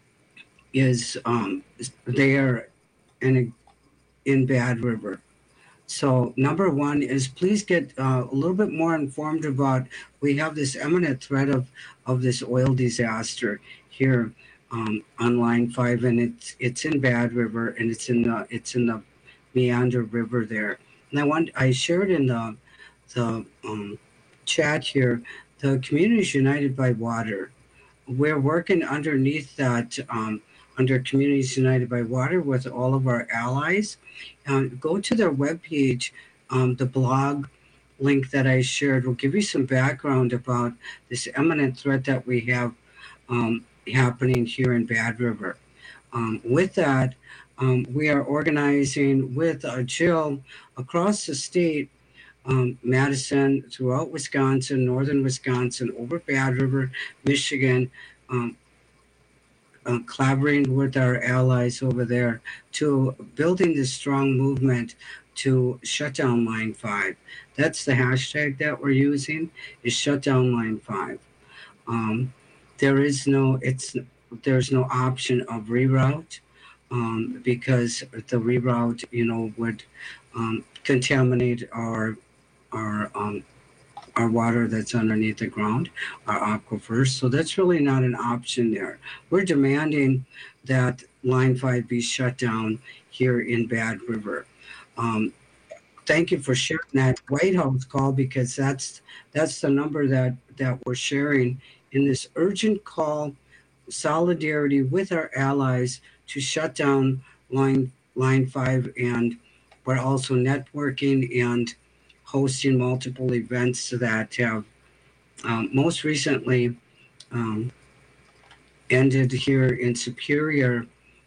S7: is um, there in, in Bad River. So number one is please get uh, a little bit more informed about, we have this imminent threat of, of this oil disaster here um, on Line five, and it's it's in Bad River, and it's in the it's in the Meander River there. And I want I shared in the the um, chat here, the Communities United by Water. We're working underneath that um, under Communities United by Water with all of our allies. Uh, go to their webpage. Um, the blog link that I shared will give you some background about this imminent threat that we have um, happening here in Bad River. Um, with that, um, we are organizing with uh, Jill across the state, um, Madison, throughout Wisconsin, northern Wisconsin, over Bad River, Michigan, um, Uh, collaborating with our allies over there to building this strong movement to shut down Line five. That's the hashtag that we're using, is shut down Line five. Um, there is no, it's there's no option of reroute um, because the reroute, you know, would um, contaminate our our um, our water that's underneath the ground, our aquifers. So that's really not an option there. We're demanding that Line five be shut down here in Bad River. Um, thank you for sharing that White House call, because that's that's the number that, that we're sharing in this urgent call, solidarity with our allies to shut down Line, Line five. And we're also networking and hosting multiple events that have um, most recently um, ended here in Superior,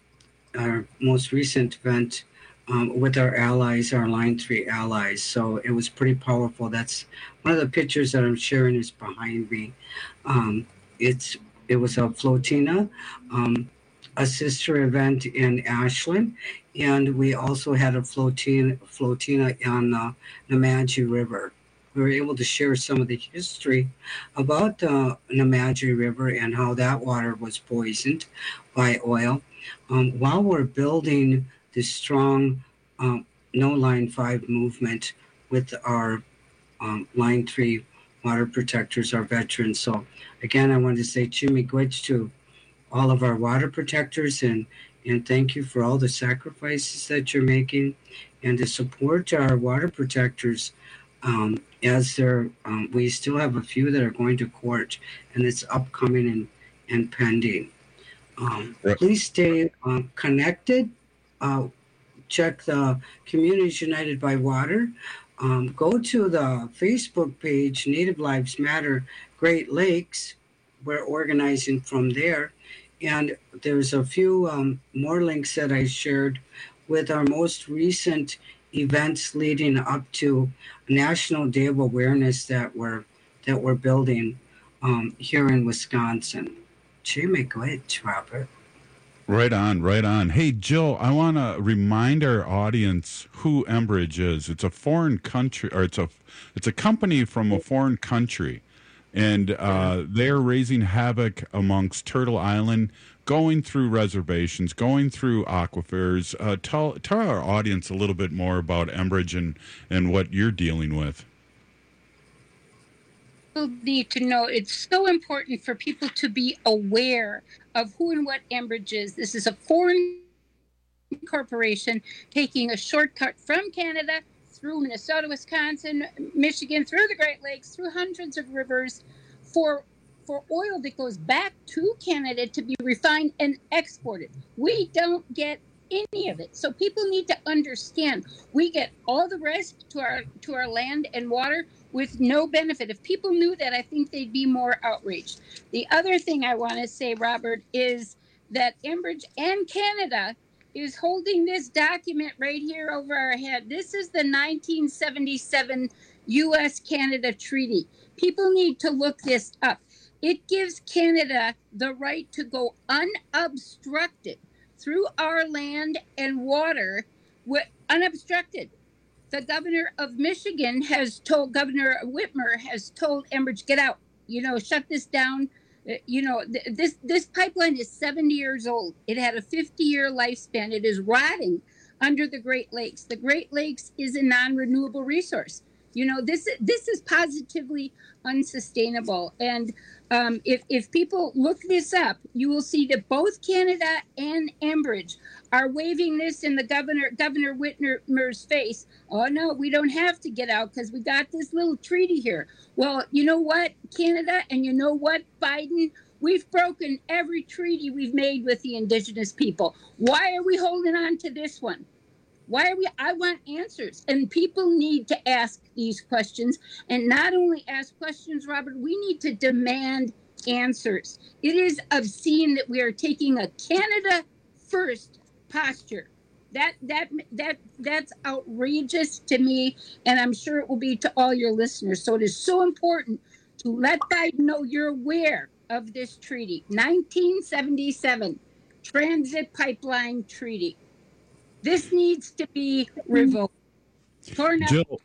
S7: our most recent event um, with our allies, our Line three allies. So it was pretty powerful. That's one of the pictures that I'm sharing is behind me. Um, it's It was a flotina, um, a sister event in Ashland, and we also had a flotina, flotina on the Nemadji River. We were able to share some of the history about the Nemadji River and how that water was poisoned by oil um, while we're building this strong um, No Line five movement with our um, Line three water protectors, our veterans. So again, I wanted to say Chimigwich to all of our water protectors, and and thank you for all the sacrifices that you're making, and to support our water protectors. Um, as there, um, we still have a few that are going to court, and it's upcoming and, and pending. Um,
S24: Right.
S7: Please stay uh, connected. Uh, check the Communities United by Water. Um, go to the Facebook page, Native Lives Matter Great Lakes. We're organizing from there. And there's a few um, more links that I shared with our most recent events leading up to National Day of Awareness that we're, that we're building um, here in Wisconsin. Jimmy, go ahead, Robert.
S24: Right on, right on. Hey, Jill, I want to remind our audience who Enbridge is. It's a foreign country, or it's a it's a company from a foreign country, and uh, they're raising havoc amongst Turtle Island, going through reservations, going through aquifers. Uh, tell tell our audience a little bit more about Enbridge and and what you're dealing with.
S1: People need to know, it's so important for people to be aware of who and what Enbridge is. This is a foreign corporation taking a shortcut from Canada through Minnesota, Wisconsin, Michigan, through the Great Lakes, through hundreds of rivers for for oil that goes back to Canada to be refined and exported. We don't get any of it. So people need to understand we get all the rest to our to our land and water with no benefit. If people knew that, I think they'd be more outraged. The other thing I want to say, Robert, is that Enbridge and Canada is holding this document right here over our head. This is the nineteen seventy-seven U S Canada Treaty. People need to look this up. It gives Canada the right to go unobstructed through our land and water, unobstructed. The governor of Michigan has told, Governor Whitmer has told Enbridge, get out, you know, shut this down. Uh, You know, th- this this pipeline is seventy years old. It had a fifty-year lifespan. It is rotting under the Great Lakes. The Great Lakes is a non-renewable resource. You know, this this is positively unsustainable. And um, if if people look this up, you will see that both Canada and Enbridge are waving this in the governor Governor Whitmer's face. Oh no, we don't have to get out because we got this little treaty here. Well, you know what, Canada, and you know what, Biden, we've broken every treaty we've made with the Indigenous people. Why are we holding on to this one? Why are we? I want answers, and people need to ask these questions, and not only ask questions, Robert. We need to demand answers. It is obscene that we are taking a Canada first posture. That that that that's outrageous to me, and I'm sure it will be to all your listeners. So it is so important to let Biden know you're aware of this treaty, nineteen seventy-seven Transit Pipeline Treaty. This needs to be revoked.
S24: Jill,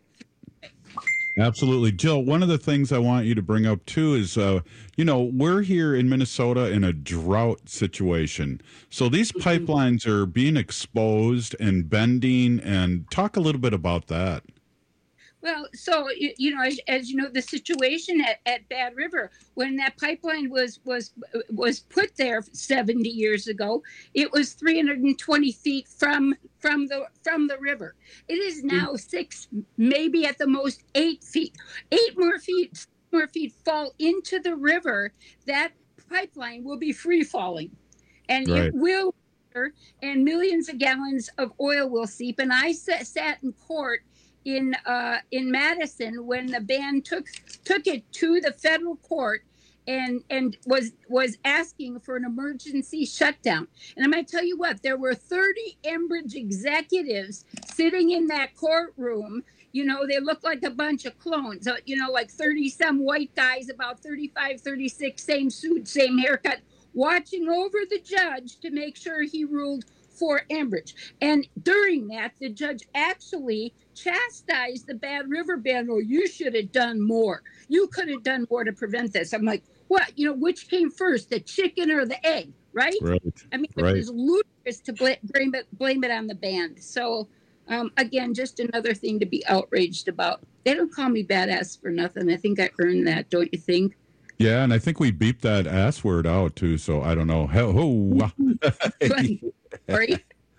S24: absolutely. Jill, one of the things I want you to bring up, too, is, uh, you know, we're here in Minnesota in a drought situation. So these pipelines are being exposed and bending, and talk a little bit about that.
S1: Well, so, you, you know, as, as you know, the situation at, at Bad River, when that pipeline was was was put there seventy years ago, it was three hundred twenty feet from from the from the river. It is now six, maybe at the most eight feet. Eight more feet, more feet fall into the river. That pipeline will be free falling, and
S24: Right.
S1: it will, and millions of gallons of oil will seep. And I sat, sat in court in uh, in Madison when the band took took it to the federal court and and was was asking for an emergency shutdown. And I'm going to tell you what, there were thirty Enbridge executives sitting in that courtroom. You know, they looked like a bunch of clones. So, you know, like thirty some white guys, about thirty-five, thirty-six, same suit, same haircut, watching over the judge to make sure he ruled for Enbridge. And during that, the judge actually chastised the Bad River Band. Oh, you should have done more. You could have done more to prevent this. I'm like, what? You know, which came first, the chicken or the egg, right?
S24: Right.
S1: I mean, it
S24: Right.
S1: was ludicrous to bl- blame it, blame it on the band. So, um, again, just another thing to be outraged about. They don't call me badass for nothing. I think I earned that, don't you think?
S24: Yeah, and I think we beeped that ass word out, too, so I don't know. Ho, ho.
S1: Right.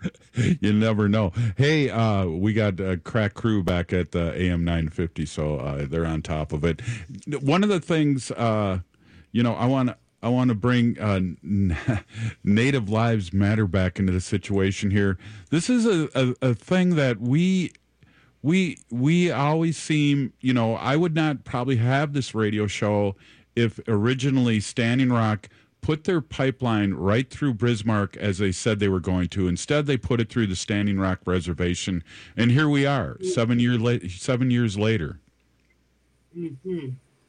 S24: You never know. Hey, uh, we got a crack crew back at the A M nine fifty, so uh, they're on top of it. One of the things, uh, you know, I want to I want to bring uh, Native Lives Matter back into the situation here. This is a, a, a thing that we we we always seem, you know, I would not probably have this radio show if originally Standing Rock put their pipeline right through Bismarck as they said they were going to. Instead, they put it through the Standing Rock Reservation, and here we are, seven year la- seven years later.
S7: Mm-hmm.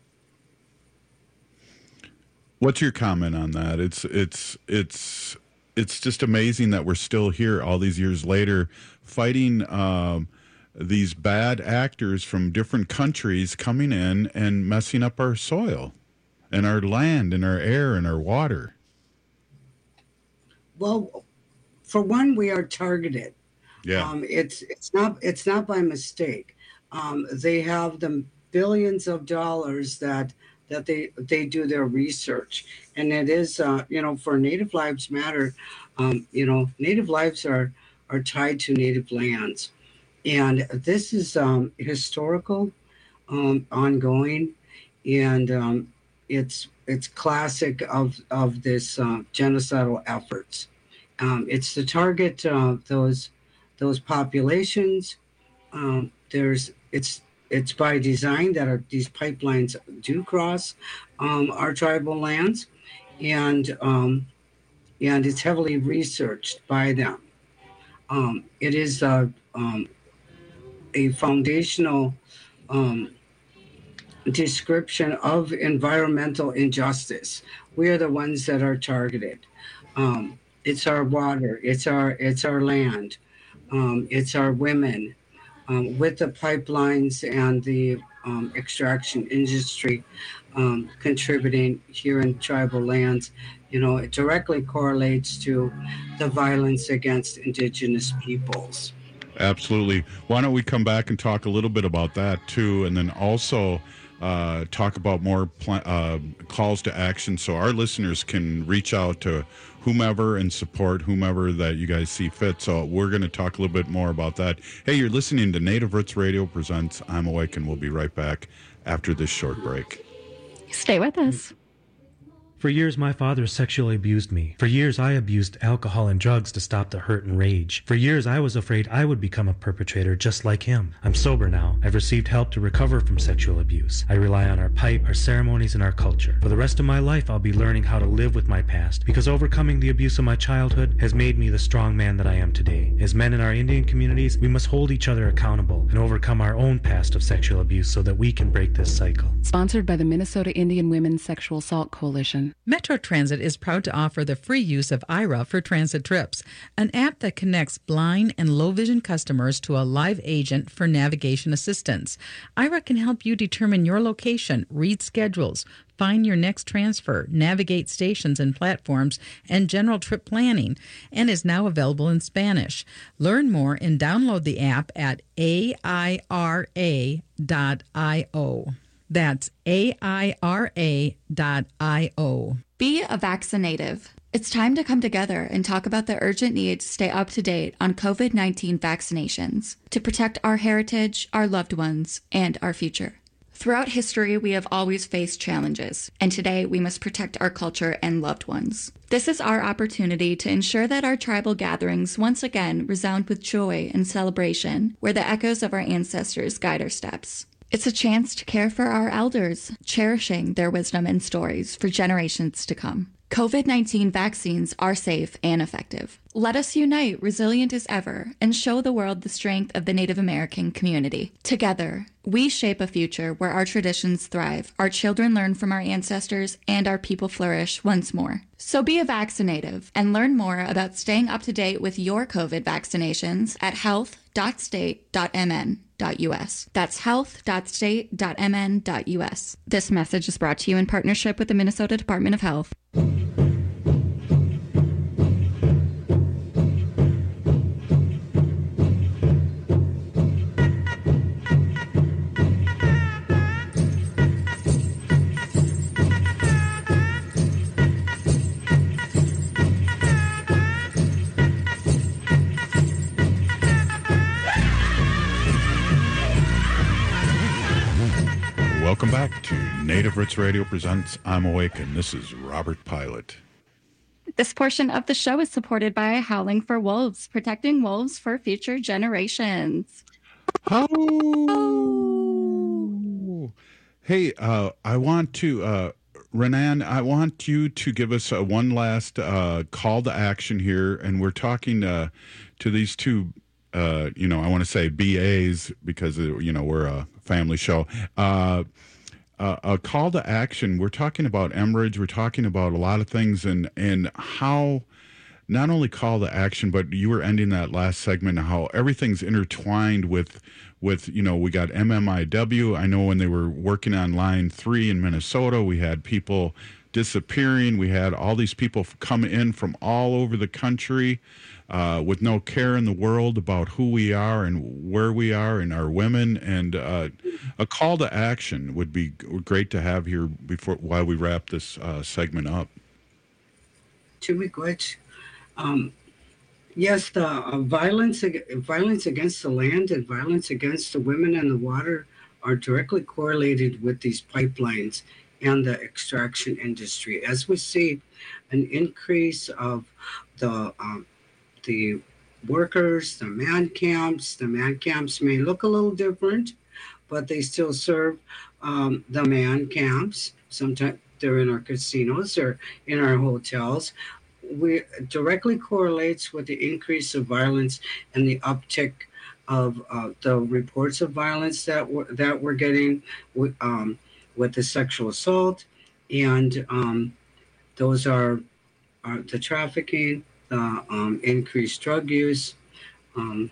S24: What's your comment on that? It's it's it's it's just amazing that we're still here all these years later, fighting um, these bad actors from different countries coming in and messing up our soil and our land and our air and our water.
S7: Well, for one, we are targeted.
S24: Yeah.
S7: Um, it's it's not it's not by mistake. Um, they have the billions of dollars that that they they do their research, and it is uh, you know, for Native Lives Matter, um, you know, Native lives are are tied to Native lands, and this is um, historical, um, ongoing, and um, it's it's classic of of this uh, genocidal efforts. Um, it's to target uh, those those populations. Um, there's it's it's by design that our, these pipelines do cross um, our tribal lands, and um, and it's heavily researched by them. Um, it is a um, a foundational um, description of environmental injustice. We are the ones that are targeted. Um, it's our water, it's our it's our land, um, it's our women. Um, with the pipelines and the um, extraction industry um, contributing here in tribal lands, you know, it directly correlates to the violence against indigenous peoples.
S24: Absolutely. Why don't we come back and talk a little bit about that too, and then also uh, talk about more pl- uh, calls to action so our listeners can reach out to whomever and support whomever that you guys see fit. So we're going to talk a little bit more about that. Hey, you're listening to Native Roots Radio Presents I'm Awake, and we'll be right back after this short break.
S27: Stay with us.
S2: For years, my father sexually abused me. For years, I abused alcohol and drugs to stop the hurt and rage. For years, I was afraid I would become a perpetrator just like him. I'm sober now. I've received help to recover from sexual abuse. I rely on our pipe, our ceremonies, and our culture. For the rest of my life, I'll be learning how to live with my past, because overcoming the abuse of my childhood has made me the strong man that I am today. As men in our Indian communities, we must hold each other accountable and overcome our own past of sexual abuse so that we can break this cycle.
S3: Sponsored by the Minnesota Indian Women's Sexual Assault Coalition.
S4: Metro Transit is proud to offer the free use of Aira for transit trips, an app that connects blind and low-vision customers to a live agent for navigation assistance. Aira can help you determine your location, read schedules, find your next transfer, navigate stations and platforms, and general trip planning, and is now available in Spanish. Learn more and download the app at A I R A dot I O. That's A I R A dot I O.
S27: Be a vaccinative. It's time to come together and talk about the urgent need to stay up to date on COVID nineteen vaccinations to protect our heritage, our loved ones, and our future. Throughout history, we have always faced challenges, and today we must protect our culture and loved ones. This is our opportunity to ensure that our tribal gatherings once again resound with joy and celebration, where the echoes of our ancestors guide our steps. It's a chance to care for our elders, cherishing their wisdom and stories for generations to come. COVID nineteen vaccines are safe and effective. Let us unite, resilient as ever, and show the world the strength of the Native American community. Together, we shape a future where our traditions thrive, our children learn from our ancestors, and our people flourish once more. So be a vaccinative and learn more about staying up to date with your COVID vaccinations at health dot state dot m n dot u s. That's health dot state dot m n dot u s. This message is brought to you in partnership with the Minnesota Department of Health.
S24: Welcome back to Native Roots Radio presents I'm Awake, and this is Robert Pilot.
S27: This portion of the show is supported by Howling for Wolves, protecting wolves for future generations.
S24: Oh. Hey, uh, I want to, uh, Renan, I want you to give us uh, one last uh, call to action here, and we're talking uh, to these two, uh, you know, I want to say B As because, uh, you know, we're a family show. Uh, uh, a call to action. We're talking about Emridge. We're talking about a lot of things, and and how not only call to action, but you were ending that last segment how everything's intertwined with with you know we got M M I W. I know when they were working on line three in Minnesota, we had people disappearing. We had all these people come in from all over the country uh, with no care in the world about who we are and where we are and our women. And uh, a call to action would be great to have here before while we wrap this uh, segment up.
S7: Jimmy Glitch. Um, yes, the uh, violence violence against the land and violence against the women and the water are directly correlated with these pipelines and the extraction industry. As we see an increase of the um, the workers, the man camps, the man camps may look a little different, but they still serve um, the man camps. Sometimes they're in our casinos or in our hotels. We directly correlates with the increase of violence and the uptick of uh, the reports of violence that we're, that we're getting with, um, with the sexual assault, and um, those are, are the trafficking, the um, increased drug use, um,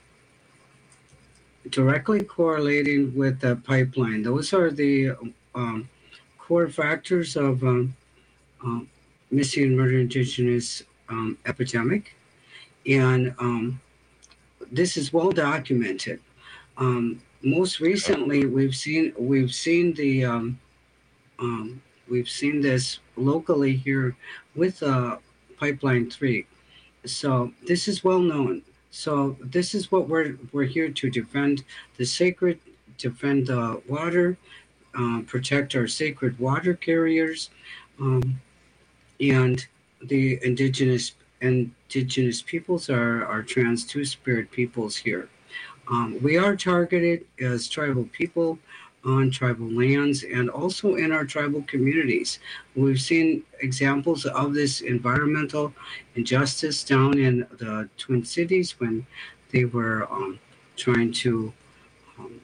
S7: directly correlating with the pipeline. Those are the um, core factors of um, um, missing and murdered Indigenous um, epidemic, and um, this is well documented. Um, most recently, we've seen we've seen the um, um, we've seen this locally here with uh, Pipeline Three. So this is well known. So this is what we're we're here to defend: the sacred, defend the water, uh, protect our sacred water carriers. Um, And the indigenous indigenous peoples are, are trans two-spirit peoples here. Um, we are targeted as tribal people on tribal lands and also in our tribal communities. We've seen examples of this environmental injustice down in the Twin Cities when they were um, trying to um,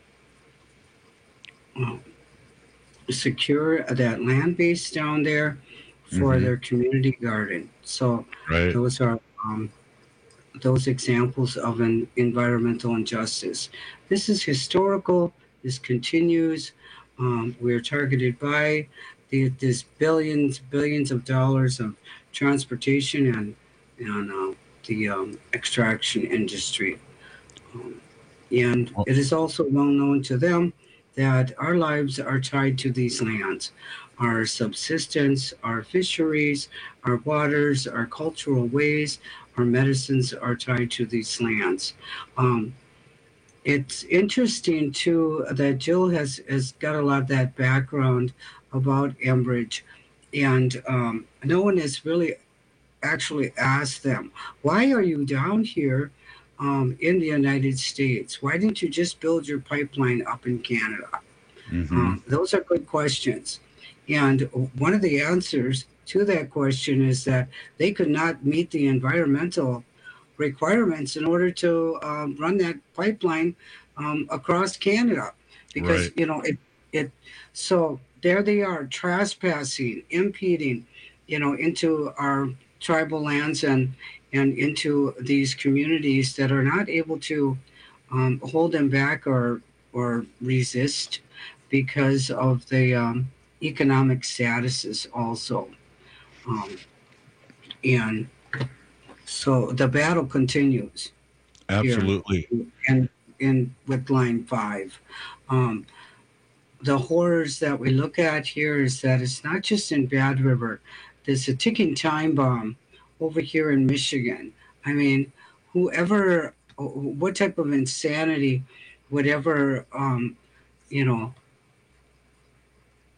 S7: uh, secure that land base down there for mm-hmm. their community garden. So right. those are um, those examples of an environmental injustice. This is historical. This continues. Um, we're targeted by the, this billions, billions of dollars of transportation and and uh, the um, extraction industry. Um, and it is also well known to them that our lives are tied to these lands. Our subsistence, our fisheries, our waters, our cultural ways, our medicines are tied to these lands. Um, it's interesting, too, that Jill has, has got a lot of that background about Enbridge, and um, no one has really actually asked them, why are you down here um, in the United States? Why didn't you just build your pipeline up in Canada? Mm-hmm. Um, those are good questions. And one of the answers to that question is that they could not meet the environmental requirements in order to um, run that pipeline um, across Canada, because right. you know it. It so there they are trespassing, impeding, you know, into our tribal lands and and into these communities that are not able to um, hold them back or or resist because of the um, economic statuses also. Um, and so the battle continues.
S24: Absolutely.
S7: Here. And in with line five. Um, the horrors that we look at here is that it's not just in Bad River. There's a ticking time bomb over here in Michigan. I mean, whoever, what type of insanity would ever, um, you know,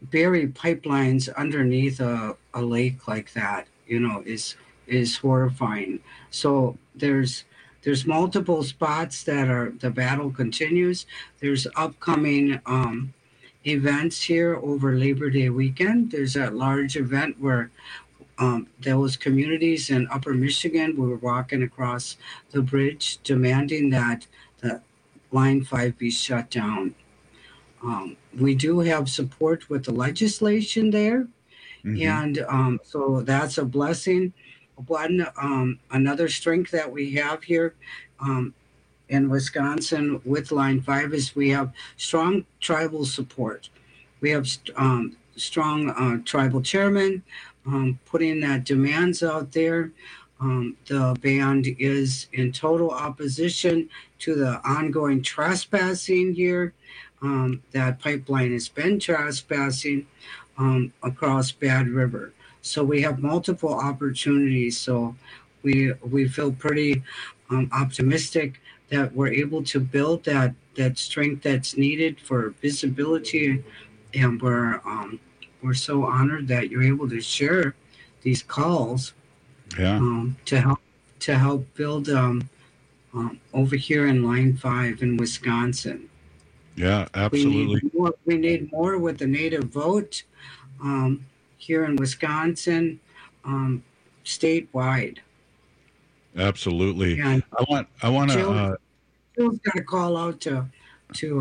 S7: bury pipelines underneath a, a lake like that, you know, is is horrifying. So there's there's multiple spots that are the battle continues. There's upcoming um, events here over Labor Day weekend. There's a large event where um, those communities in Upper Michigan were walking across the bridge demanding that the Line five be shut down. Um, we do have support with the legislation there. Mm-hmm. And um, so that's a blessing. One, um, another strength that we have here um, in Wisconsin with Line five is we have strong tribal support. We have um, strong uh, tribal chairmen um, putting that demands out there. Um, the band is in total opposition to the ongoing trespassing here. Um, that pipeline has been trespassing um, across Bad River. So we have multiple opportunities. So we we feel pretty um, optimistic that we're able to build that that strength that's needed for visibility, and we're um, we're so honored that you're able to share these calls.
S24: Yeah.
S7: Um, to help to help build um, um, over here in Line Five in Wisconsin.
S24: Yeah, absolutely.
S7: We need more, we need more with the native vote. Um, here in Wisconsin, um, statewide.
S24: Absolutely.
S7: And
S24: I want. I want to.
S7: Jill,
S24: Uh,
S7: Jill's got to call out to to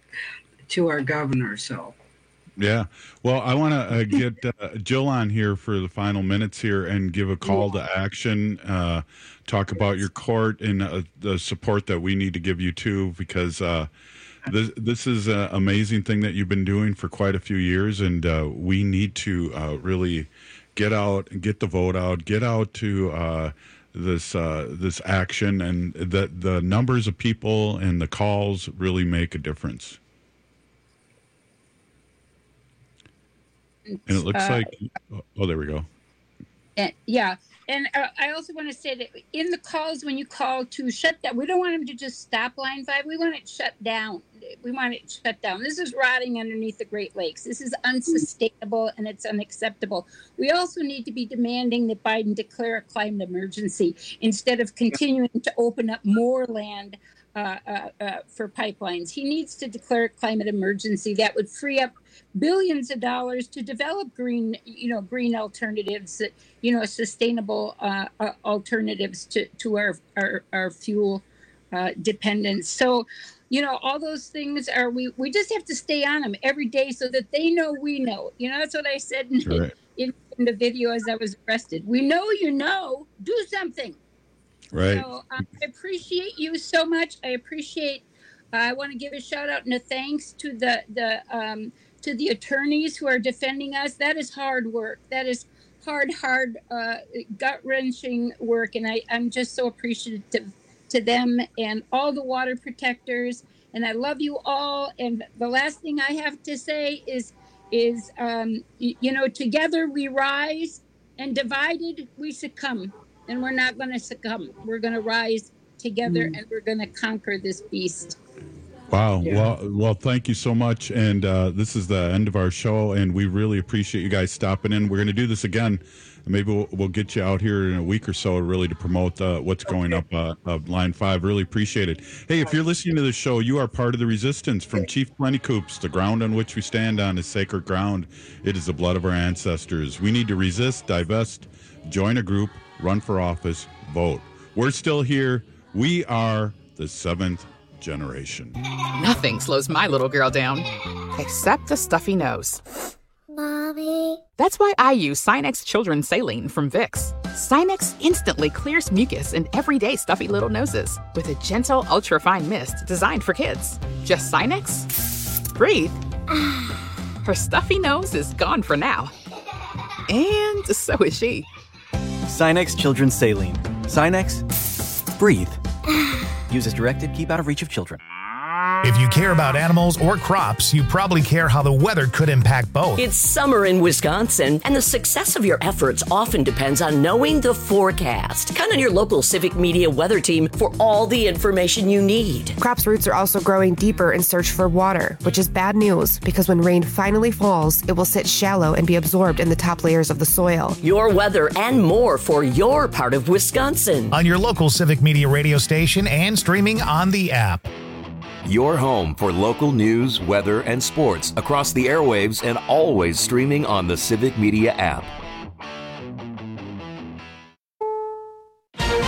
S7: to our governor. So.
S24: yeah. Well, I want to uh, get uh, Jill on here for the final minutes here and give a call to action. Uh, talk about your court and uh, the support that we need to give you too, because. Uh, This this is an amazing thing that you've been doing for quite a few years, and uh, we need to uh, really get out, get the vote out, get out to uh, this uh, this action, and that the numbers of people and the calls really make a difference. And it looks
S1: Uh,
S24: like, oh, there we go.
S1: And, yeah. And uh, I also want to say that in the calls, when you call to shut down, we don't want them to just stop Line five. We want it shut down. We want it shut down. This is rotting underneath the Great Lakes. This is unsustainable and it's unacceptable. We also need to be demanding that Biden declare a climate emergency instead of continuing to open up more land uh, uh, uh, for pipelines. He needs to declare a climate emergency that would free up billions of dollars to develop green, you know, green alternatives, that, you know, sustainable uh, uh, alternatives to, to our, our, our fuel uh, dependence. So, you know, all those things are, we, we just have to stay on them every day so that they know we know. You know, that's what I said in, right. in, in the video as I was arrested. We know you know, do something.
S24: Right.
S1: So um, I appreciate you so much. I appreciate, uh, I want to give a shout out and a thanks to the, the, um, to the attorneys who are defending us. That is hard work. That is hard, hard, uh, gut-wrenching work. And I, I'm just so appreciative to them and all the water protectors. And I love you all. And the last thing I have to say is, is um, y- you know, together we rise and divided we succumb. And we're not going to succumb. We're going to rise together mm. and we're going to conquer this beast.
S24: Wow.
S1: Yeah.
S24: Well, well, thank you so much. And uh, this is the end of our show, and we really appreciate you guys stopping in. We're going to do this again. Maybe we'll, we'll get you out here in a week or so, really, to promote uh, what's going up uh, uh, Line five. Really appreciate it. Hey, if you're listening to the show, you are part of the resistance. From Chief Plentycoops, the ground on which we stand on is sacred ground. It is the blood of our ancestors. We need to resist, divest, join a group, run for office, vote. We're still here. We are the seventh generation.
S5: Nothing slows my little girl down, except a stuffy nose. Mommy. That's why I use Sinex Children's Saline from Vicks. Sinex instantly clears mucus in everyday stuffy little noses with a gentle, ultra-fine mist designed for kids. Just Sinex? Breathe. Her stuffy nose is gone for now. And so is she.
S6: Sinex Children's Saline. Sinex, breathe. Use as directed, keep out of reach of children.
S30: If you care about animals or crops, you probably care how the weather could impact both.
S19: It's summer in Wisconsin, and the success of your efforts often depends on knowing the forecast. Count on your local Civic Media weather team for all the information you need.
S34: Crops' roots are also growing deeper in search for water, which is bad news because when rain finally falls, it will sit shallow and be absorbed in the top layers of the soil.
S19: Your weather and more for your part of Wisconsin.
S30: On your local Civic Media radio station and streaming on the app.
S8: Your home for local news, weather, and sports across the airwaves and always streaming on the Civic Media app.